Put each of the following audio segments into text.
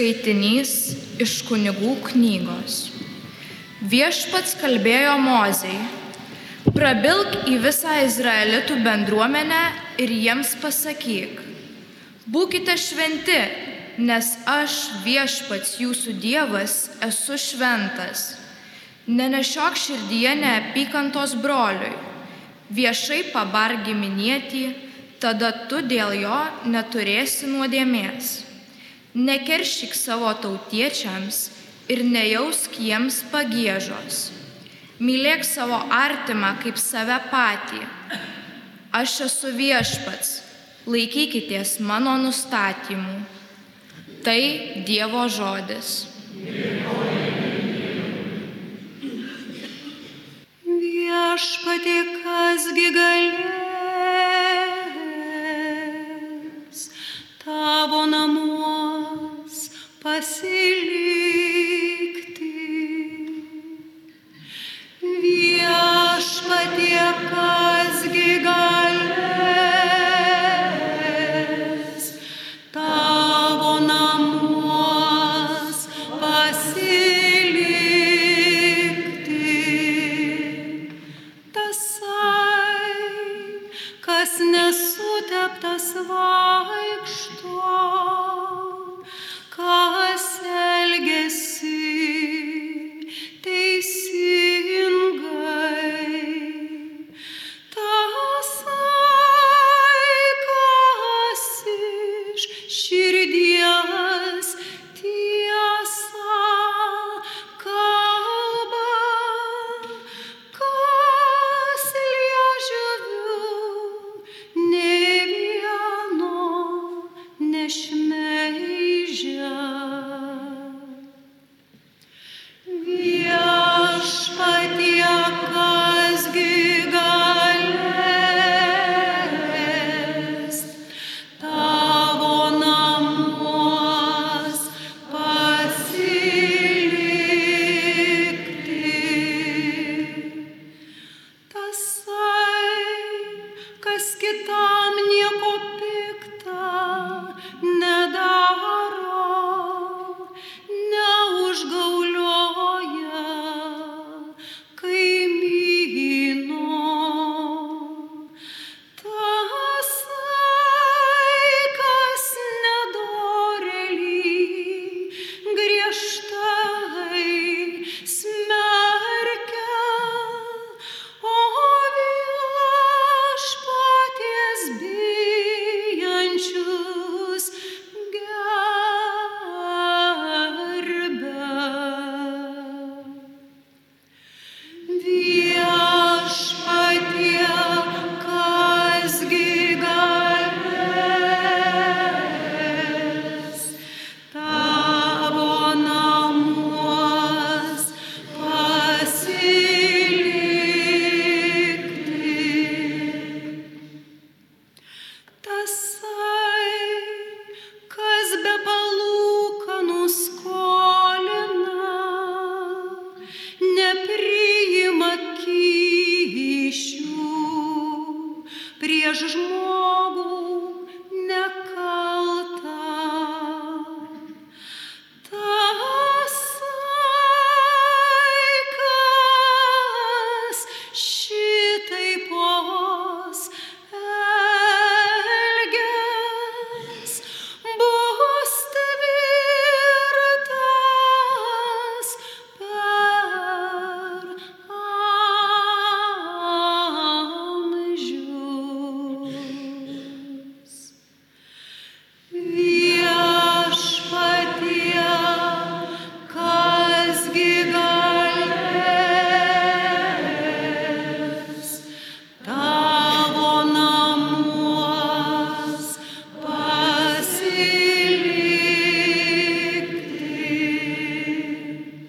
Skaitinys iš Kunigų knygos. Viešpats kalbėjo Mozei: prabilk į visą Izraelitų bendruomenę ir jiems pasakyk: būkite šventi, nes aš, Viešpats jūsų Dievas, esu šventas. Nenešiok širdyje neapykantos broliui, viešai pabark giminietį, tada tu dėl jo neturėsi nuodėmės. Nekeršyk savo tautiečiams ir nejausk jiems pagiežos. Mylėk savo artimą kaip save patį. Aš esu Viešpats, laikykitės mano nustatymų. Tai Dievo žodis. Viešpatie, kasgi galės tavo namuos pasilikti? Viešpatie, kasgi galės tavo namuos pasilikti? Tasai, kas nesuteptas vaikšto, kas elgiasi teisingai. Tasai, kas iš širdies tiesą kalba, kas liežuviu nė vieno nešmeižia. Viešpatie, kasgi galės tavo namuos pasilikti? Tasai, kas kitam nieko pikta nedaro, neužgaulioja kaimyno. Tasai, kas nedorėlį griežtai smerkia, o Viešpaties bijančius gerbia. Viešpatie, kasgi galės tavo namuos pasilikti? Tasai, kas be palūkanų skolina, nepriima kyšių prieš žmogų nekaltą. Tasai, kas šitaipos elgias, bus tvirtas per amžius. Viešpatie, kasgi galės tavo namuos pasilikti?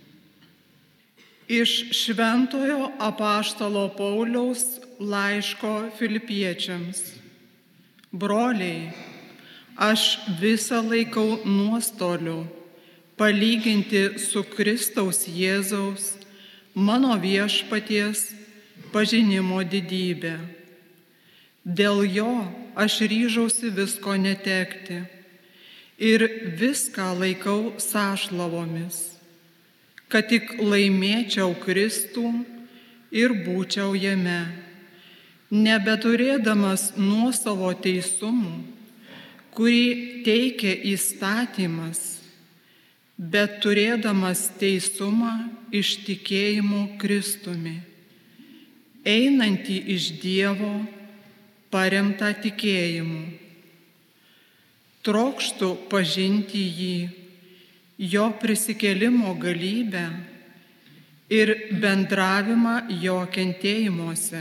Iš šventojo apaštalo Pauliaus laiško Filipiečiams. Broliai, aš visą laikau nuostoliu palyginti su Kristaus Jėzaus, mano Viešpaties, pažinimo didybę. Dėl jo aš ryžausi visko netekti ir viską laikau sąšlavomis, kad tik laimėčiau Kristų ir būčiau jame, nebeturėdamas nuosavo teisumų, kurį teikia įstatymas, bet turėdamas teisumą iš tikėjimo Kristumi, einantį iš Dievo, paremtą tikėjimu. Trokštu pažinti jį, jo prisikėlimo galybę ir bendravimą jo kentėjimuose.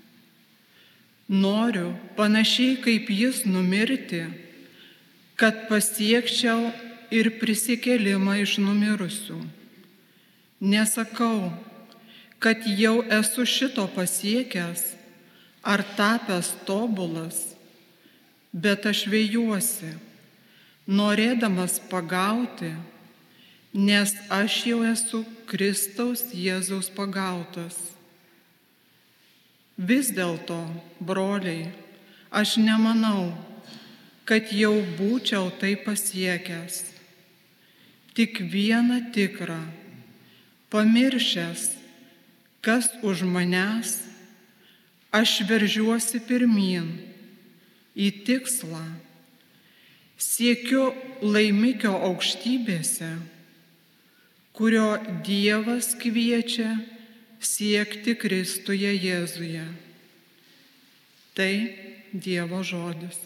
Noriu panašiai kaip jis numirti, kad pasiekčiau ir prisikėlimą iš numirusių. Nesakau, kad jau esu šito pasiekęs ar tapęs tobulas, bet aš vėjuosi, norėdamas pagauti, nes aš jau esu Kristaus Jėzaus pagautas. Vis dėlto, broliai, aš nemanau, kad jau būčiau tai pasiekęs. Tik vieną tikrą, pamiršęs, kas už manęs, aš veržiuosi pirmyn į tikslą, siekiu laimikio aukštybėse, kurio Dievas kviečia siekti Kristuje Jėzuje. Tai Dievo žodis.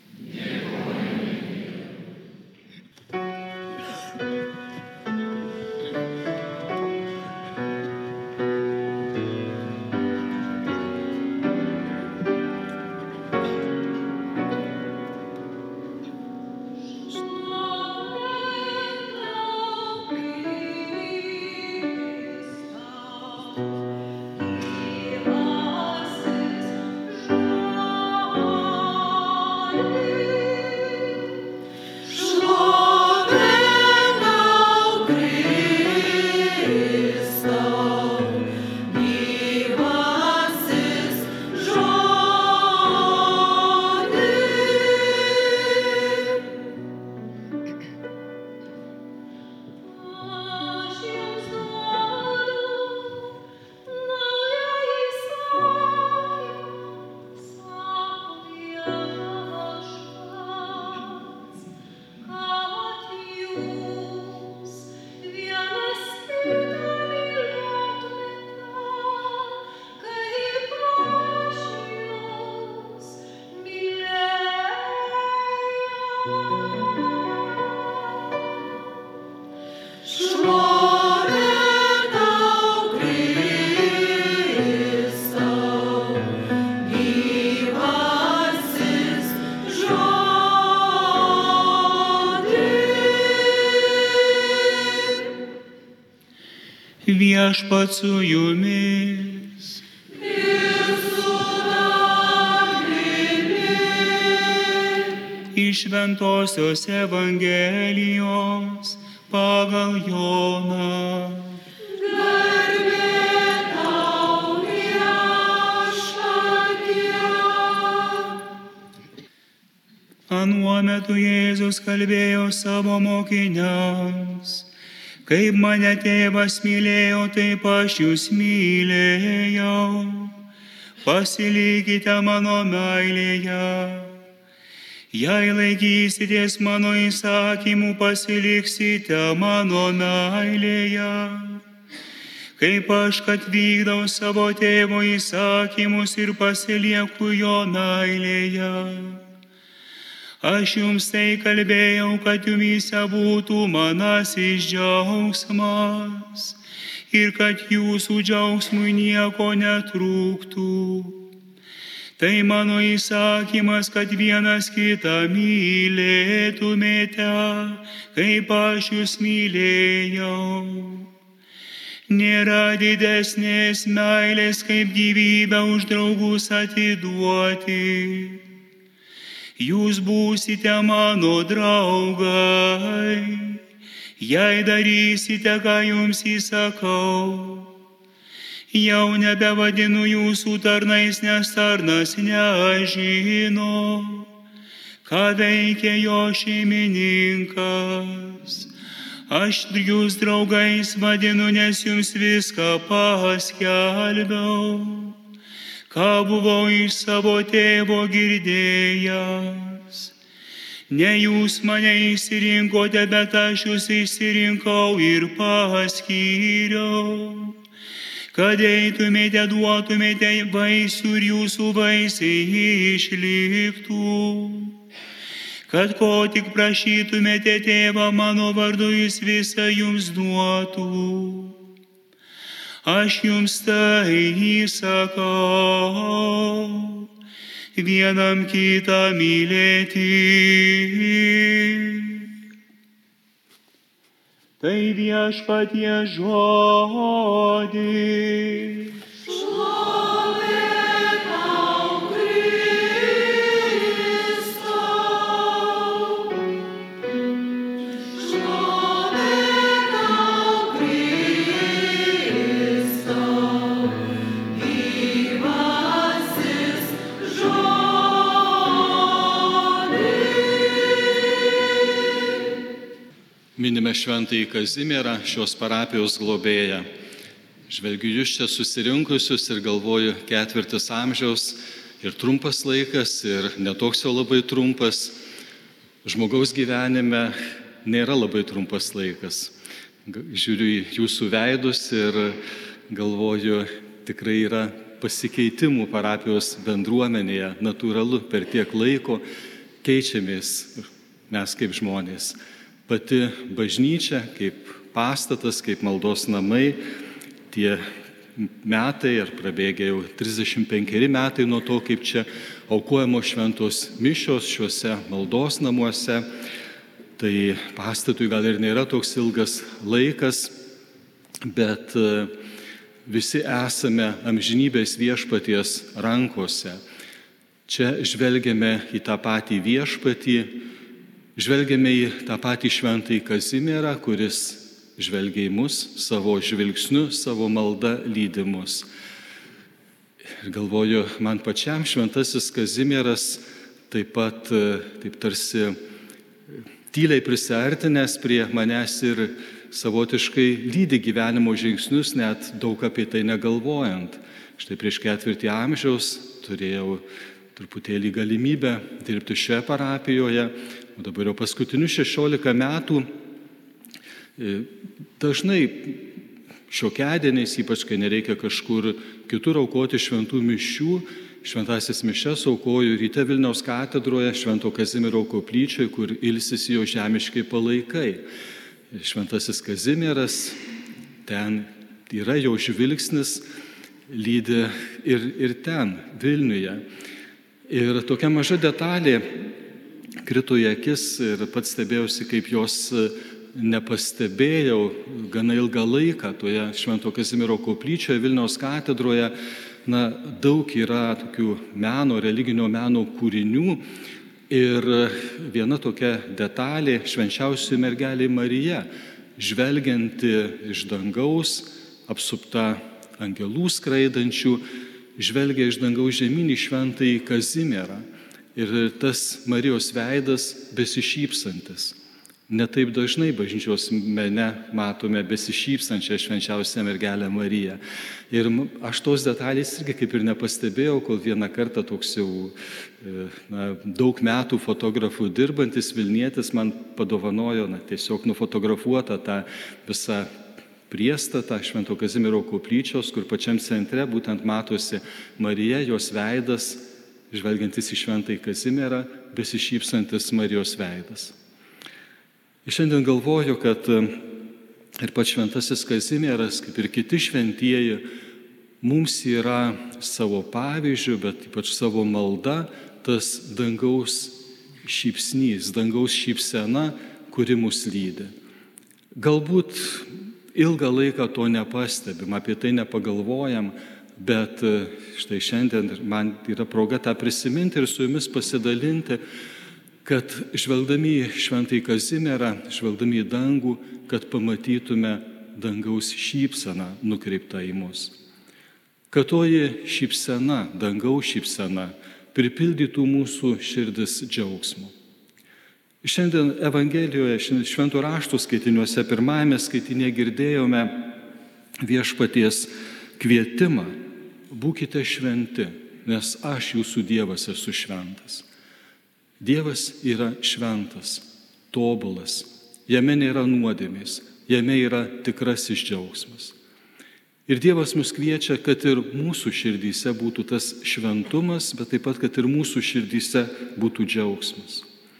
Viešpats su jumis. Iš Šventosios Evangelijos pagal Joną. Anuo metu Jėzus kalbėjo savo mokiniams: kaip mane tėvas mylėjo, taip aš jūs mylėjau. Pasilikite mano meilėje. Jei laikysitės mano įsakymų, pasiliksite mano meilėje. Kaip aš, kad vykdau savo tėvo įsakymus ir pasilieku jo meilėje. Aš jums tai kalbėjau, kad jumyse būtų manasis džiaugsmas ir kad jūsų džiaugsmui nieko netrūktų. Tai mano įsakymas, kad vienas kitą mylėtumėte, kaip aš jūs mylėjau. Nėra didesnės meilės, kaip gyvybę už draugus atiduoti. Jūs būsite mano draugai, jei darysite, ką jums įsakau. Jau nebevadinu jūsų tarnais, nes tarnas nežino, ką veikia jo šeimininkas. Aš jūs draugais vadinu, nes jums viską paskelbiau, ką buvau iš savo tėvo girdėjęs. Ne jūs mane išsirinkote, bet aš jūs išsirinkau ir paskyriau, kad eitumėte, duotumėte vaisių ir jūsų vaisiai išliktų. Kad ko tik prašytumėte tėvą mano vardu, jis visą jums duotų. Aš jums tai įsakau, vienam kitą mylėti. Tai viešpaties žodis. Minime šventąjį Kazimierą, šios parapijos globėją. Žvelgiu jūs čia susirinkusius ir galvoju, 4 amžiaus ir trumpas laikas, ir netoks jau labai trumpas. Žmogaus gyvenime nėra labai trumpas laikas. Žiūriu į jūsų veidus ir galvoju, tikrai yra pasikeitimų parapijos bendruomenėje, natūralu, per tiek laiko keičiamės mes kaip žmonės. Pati bažnyčia, kaip pastatas, kaip maldos namai, tie metai, ar prabėgė jau 35 metai nuo to, kaip čia aukojamos šventos mišios šiuose maldos namuose, tai pastatui gal ir nėra toks ilgas laikas, bet visi esame amžinybės viešpaties rankose. Čia žvelgiame į tą patį viešpatį, žvelgiame į tą patį šventąjį Kazimierą, kuris žvelgia į mus savo žvilgsniu, savo malda lydi mus. Ir galvoju, man pačiam šventasis Kazimieras taip pat, taip tarsi tyliai prisiartinęs prie manęs ir savotiškai lydi gyvenimo žingsnius, net daug apie tai negalvojant. Štai prieš 4 amžiaus turėjau truputėlį galimybę dirbti šioje parapijoje, o dabar jau paskutinius 16 metų dažnai šiokiadieniais, ypač kai nereikia kažkur kitur aukoti šventų mišių, šventasis mišias aukoju ryte Vilniaus katedroje, Švento Kazimiero koplyčioje, kur ilsisi jo žemiškai palaikai. Šventasis Kazimieras, ten yra jo žvilgsnis, lydi ir ten, Vilniuje. Ir tokia maža detalė krito į akis ir pats stebėjausi, kaip jos nepastebėjau gana ilgą laiką toje Švento Kazimiero koplyčioje Vilniaus katedroje. Daug yra tokių meno, religinio meno kūrinių ir viena tokia detalė, švenčiausioji mergelė Marija, žvelgianti iš dangaus, apsupta angelų skraidančių, žvelgia iš dangaus žemyn į šventąjį Kazimierą. Ir tas Marijos veidas besišypsantis. Netaip dažnai bažnyčios mene matome besišypsančią švenčiausią mergelę Mariją. Ir aš tos detalės irgi kaip ir nepastebėjau, kol vieną kartą toks jau daug metų fotografų dirbantis vilnietis man padovanojo tiesiog nufotografuotą tą visą priestatą Švento Kazimiero koplyčios, kur pačiam centre būtent matosi Marija, jos veidas, žvelgiantis į šventąjį Kazimierą, besišypsantis Marijos veidas. Ir šiandien galvoju, kad ir pats šventasis Kazimieras, kaip ir kiti šventieji, mums yra savo pavyzdžių, bet ypač savo malda, tas dangaus šypsnys, dangaus šypsena, kuri mus lydi. Galbūt ilgą laiką to nepastebim, apie tai nepagalvojam, bet štai šiandien man yra proga tą prisiminti ir su jumis pasidalinti, kad žvelgdami į šventąjį Kazimierą, žvelgdami į dangų, kad pamatytume dangaus šypseną nukreiptą į mus. Kad toji šypsena, dangaus šypsena, pripildytų mūsų širdis džiaugsmu. Šiandien Evangelijoje, Švento rašto skaitiniuose, pirmajame skaitinėje girdėjome viešpaties kvietimą: būkite šventi, nes aš jūsų Dievas esu šventas. Dievas yra šventas, tobulas, jame nėra nuodėmės, jame yra tikrasis džiaugsmas. Ir Dievas mus kviečia, kad ir mūsų širdyse būtų tas šventumas, bet taip pat, kad ir mūsų širdyse būtų džiaugsmas.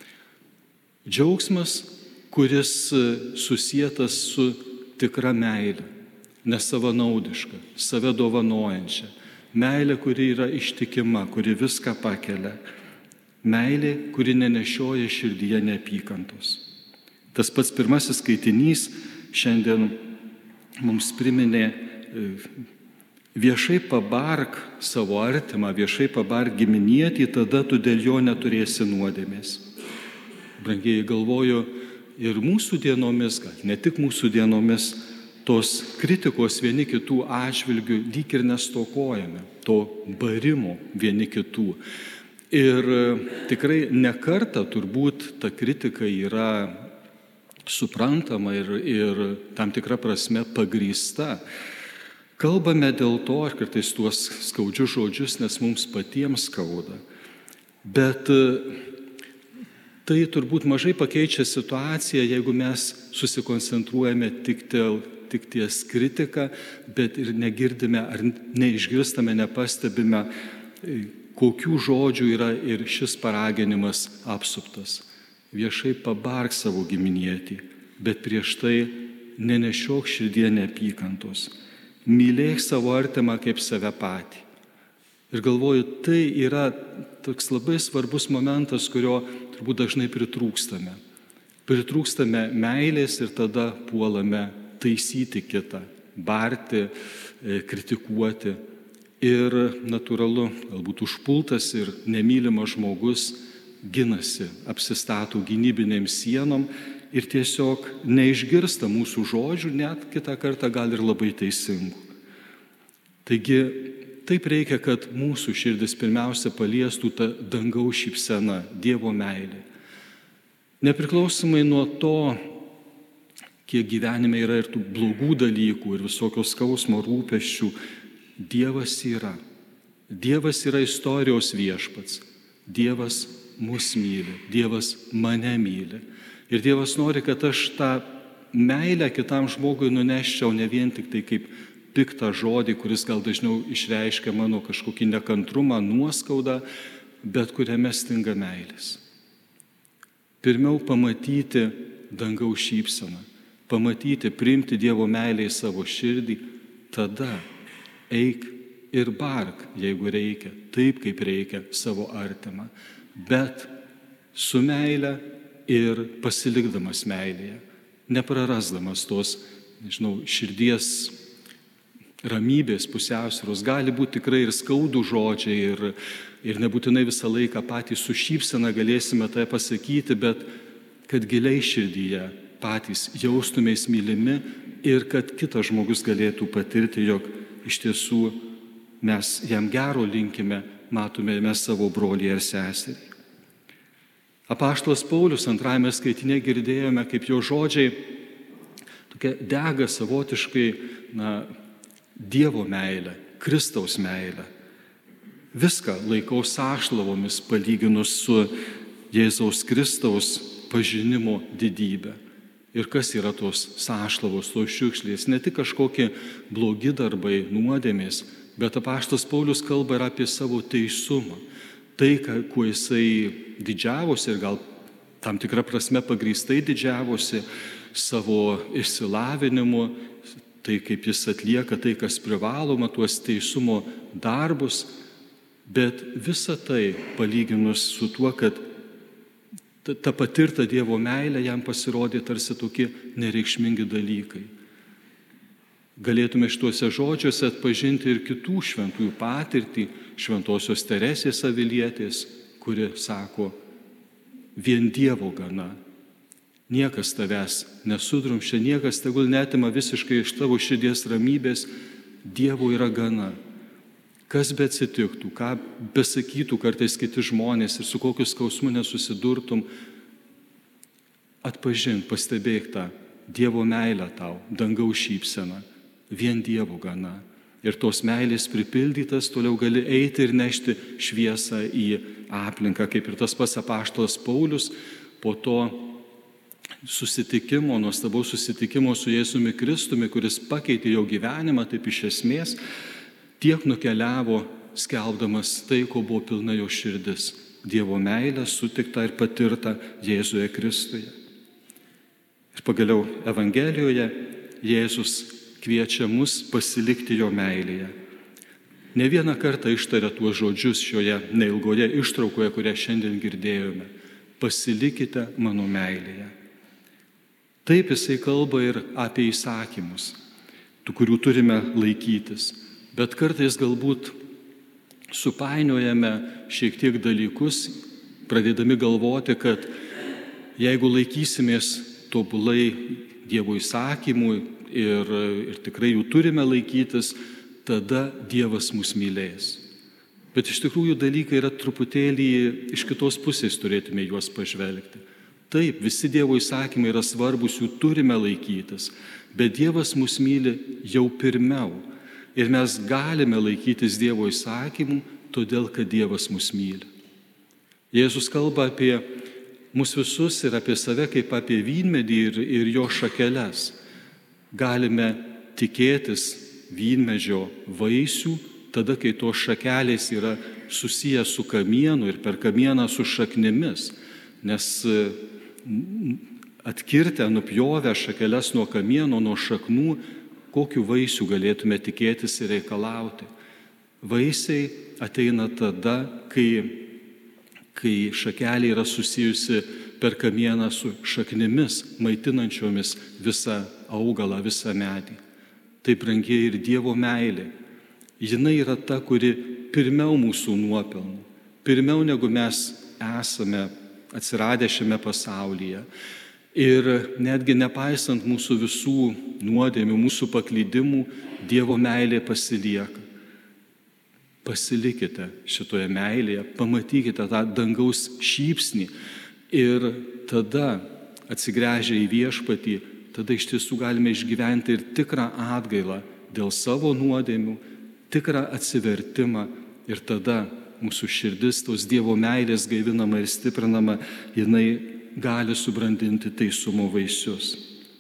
Džiaugsmas, kuris susietas su tikra meile, nesavanaudiška, save dovanojančia. Meilė, kuri yra ištikima, kuri viską pakelia. Meilė, kuri nenešioja širdyje neapykantos. Tas pats pirmasis skaitinys šiandien mums priminė: viešai pabark savo artimą, viešai pabark giminietį, tada tu dėl jo neturėsi nuodėmės. Brangieji, galvoju, ir mūsų dienomis, gal ne tik mūsų dienomis, tos kritikos vieni kitų atžvilgių lyg ir nestokojame, to barimo vieni kitų. Ir tikrai nekartą turbūt ta kritika yra suprantama ir tam tikra prasme pagrįsta. Kalbame dėl to, ar kartais tuos skaudžius žodžius, nes mums patiems skauda. Bet tai turbūt mažai pakeičia situaciją, jeigu mes susikoncentruojame tik ties kritiką, bet ir negirdime ar neišgirstame, nepastebime, kokių žodžių yra ir šis paraginimas apsuptas. Viešai pabark savo giminietį, bet prieš tai nenešiok širdyje neapykantos. Mylėk savo artimą kaip save patį. Ir galvoju, tai yra toks labai svarbus momentas, kurio turbūt dažnai pritrūkstame. Pritrūkstame meilės ir tada puolame taisyti kitą, barti, kritikuoti. Ir natūralu, galbūt užpultas ir nemylimas žmogus ginasi, apsistato gynybinėm sienom ir tiesiog neišgirsta mūsų žodžių, net kitą kartą gal ir labai teisingų. Taigi, taip reikia, kad mūsų širdis pirmiausia paliestų tą dangaus šypseną, Dievo meilė. Nepriklausomai nuo to, kiek gyvenime yra ir tų blogų dalykų, ir visokios skausmo rūpesčių, Dievas yra. Dievas yra istorijos viešpats. Dievas mus myli, Dievas mane myli. Ir Dievas nori, kad aš tą meilę kitam žmogui nuneščiau ne vien tik tai kaip piktą žodį, kuris gal dažniau išreiškia mano kažkokį nekantrumą, nuoskaudą, bet kuriame stinga meilės. Pirmiau pamatyti dangaus šypseną, pamatyti, priimti Dievo meilę į savo širdį, tada eik ir bark, jeigu reikia, taip kaip reikia savo artimą, bet su meile ir pasilikdamas meilėje, neprarasdamas tos, širdies ramybės, pusiausvyros. Gali būti tikrai ir skaudų žodžiai ir nebūtinai visą laiką patys su šypsena galėsime tai pasakyti, bet kad giliai širdyje patys jaustumės mylimi ir kad kitas žmogus galėtų patirti, jog iš tiesų mes jam gero linkime, matome mes savo brolį ir seserį. Apaštalas Paulius antrajame skaitinėje girdėjome, kaip jo žodžiai tokia dega savotiškai, Dievo meilę, Kristaus meilę. Viską laikau sąšlavomis palyginus su Jėzaus Kristaus pažinimo didybė. Ir kas yra tos sąšlavos, tos šiukšlės? Ne tik kažkokie blogi darbai, nuodėmės, bet apaštalas Paulius kalba ir apie savo teisumą. Tai, kuo jisai didžiavosi ir gal tam tikrą prasme pagrįstai didžiavosi savo išsilavinimu, tai kaip jis atlieka tai, kas privaloma, tuos teisumo darbus, bet visa tai palyginus su tuo, kad ta patirta Dievo meilė jam pasirodė tarsi tokie nereikšmingi dalykai. Galėtume šituose žodžiuose atpažinti ir kitų šventųjų patirtį, šventosios Teresės Avilietės, kuri sako, vien Dievo gana. Niekas tavęs nesudrumščia, niekas tegul netima visiškai iš tavo širdies ramybės, Dievo yra gana. Kas be atsitiktų, ką besakytų kartais kiti žmonės ir su kokiu skausmu nesusidurtum, atpažink, pastebėk tą Dievo meilę tau, dangaus šypseną, vien Dievo gana. Ir tos meilės pripildytas toliau gali eiti ir nešti šviesą į aplinką, kaip ir tas pats apaštalas Paulius po to susitikimo, nuostabaus susitikimo su Jėzumi Kristumi, kuris pakeitė jo gyvenimą, taip iš esmės, tiek nukeliavo skelbdamas tai, ko buvo pilna jo širdis. Dievo meilę sutikta ir patirta Jėzuje Kristuje. Ir pagaliau Evangelijoje Jėzus kviečia mus pasilikti jo meilėje. Ne vieną kartą ištaria tuos žodžius šioje neilgoje ištraukoje, kurią šiandien girdėjome. Pasilikite mano meilėje. Taip jisai kalba ir apie įsakymus, tų, kurių turime laikytis. Bet kartais galbūt supainiojame šiek tiek dalykus, pradėdami galvoti, kad jeigu laikysimės tobulai Dievo įsakymų ir tikrai jų turime laikytis, tada Dievas mus mylės. Bet iš tikrųjų dalykai yra truputėlį iš kitos pusės, turėtume juos pažvelgti. Taip, visi Dievo įsakymai yra svarbus, jų turime laikytis, bet Dievas mus myli jau pirmiau. Ir mes galime laikytis Dievo įsakymų, todėl kad Dievas mus myli. Jėzus kalba apie mus visus ir apie save kaip apie vynmedį ir jo šakeles. Galime tikėtis vynmedžio vaisių tada, kai tos šakelės yra susijęs su kamienu ir per kamieną su šaknimis. Nes atkirtę, nupjovę šakeles nuo kamieno, nuo šaknų, kokiu vaisių galėtume tikėtis ir reikalauti. Vaisiai ateina tada, kai šakelė yra susijusi per kamieną su šaknimis, maitinančiomis visą augalą, visą medį. Tai brangiai ir Dievo meilė. Jinai yra ta, kuri pirmiau mūsų nuopelnų, pirmiau negu mes esame atsiradę šiame pasaulyje. Ir netgi nepaisant mūsų visų nuodėmių, mūsų paklydimų, Dievo meilė pasilieka. Pasilikite šitoje meilėje, pamatykite tą dangaus šypsnį ir tada atsigręžę į Viešpatį, tada iš tiesų galime išgyventi ir tikrą atgailą dėl savo nuodėmių, tikrą atsivertimą ir tada mūsų širdis, tos Dievo meilės gaivinama ir stiprinama, jinai gali subrandinti teisumo vaisius.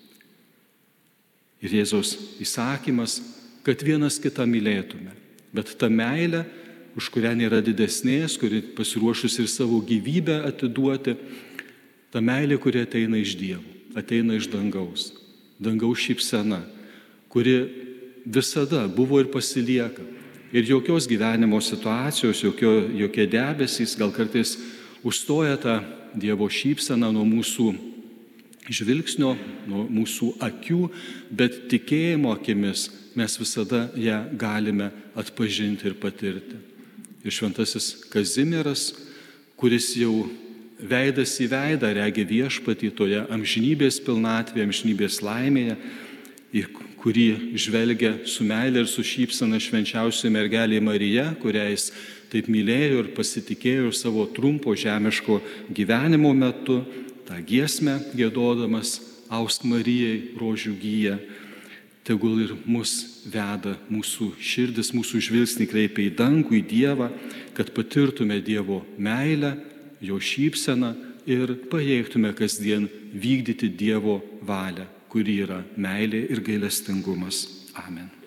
Ir Jėzaus įsakymas, kad vienas kitą mylėtume. Bet ta meilė, už kurią nėra didesnės, kuri pasiruošus ir savo gyvybę atiduoti, ta meilė, kuri ateina iš Dievo, ateina iš dangaus. Dangaus šypsena, kuri visada buvo ir pasilieka. Ir jokios gyvenimo situacijos, jokie debesys, gal kartais užstoja tą Dievo šypseną nuo mūsų žvilgsnio, nuo mūsų akių, bet tikėjimo akimis mes visada ją galime atpažinti ir patirti. Ir šventasis Kazimieras, kuris jau veidas į veidą regi Viešpatį toje amžinybės pilnatvėje, amžinybės laimėje, į kurį žvelgia su meile ir su šypsena švenčiausia mergelė Marija, kurią jis taip mylėjo ir pasitikėjo savo trumpo žemiško gyvenimo metu, tą giesmę giedodamas Ausk Marijai, rožių gyja. Tegul ir mus veda mūsų širdis, mūsų žvilgsnį kreipia į dangų, į Dievą, kad patirtume Dievo meilę, jo šypseną ir pajėgtume kasdien vykdyti Dievo valią, kuri yra meilė ir gailestingumas. Amen.